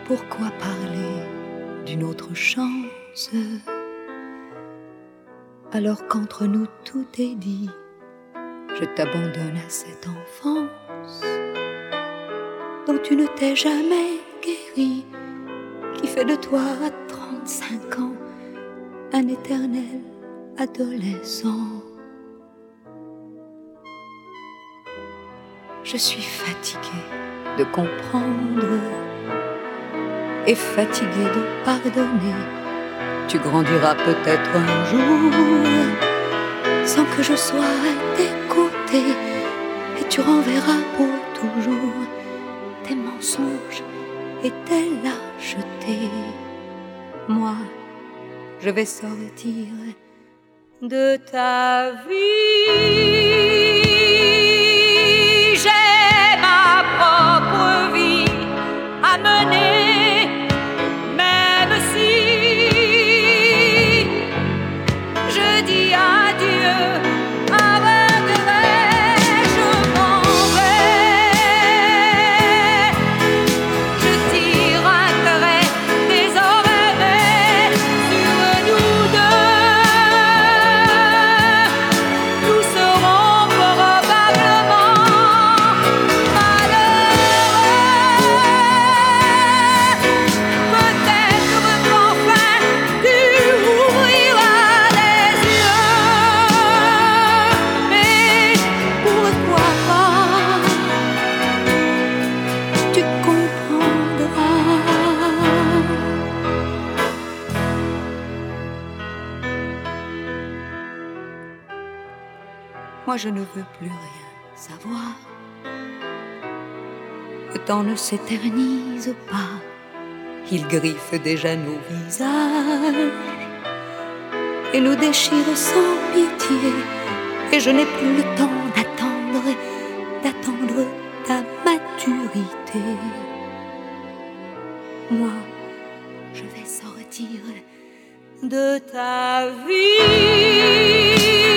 pourquoi parler d'une autre chance alors qu'entre nous tout est dit? Je t'abandonne à cette enfance dont tu ne t'es jamais guéri, qui fait de toi à 35 ans un éternel adolescent. Je suis fatiguée de comprendre et fatiguée de pardonner. Tu grandiras peut-être un jour sans que je sois à tes côtés, et tu renverras pour toujours tes mensonges et tes lâchetés. Moi, je vais sortir de ta vie. J'ai ma propre vie à mener, même si je dis adieu à regret. Je m'en vais, je tirerai désormais sur nous deux. Nous serons probablement malheureux. Peut-être qu'enfin tu ouvriras les yeux, mais pourquoi pas, tu comprendras. Moi je ne veux plus rien savoir. Le temps ne s'éternise pas, il griffe déjà nos visages et nous déchire sans pitié. Et je n'ai plus le temps d'attendre ta maturité. Moi, je vais sortir de ta vie.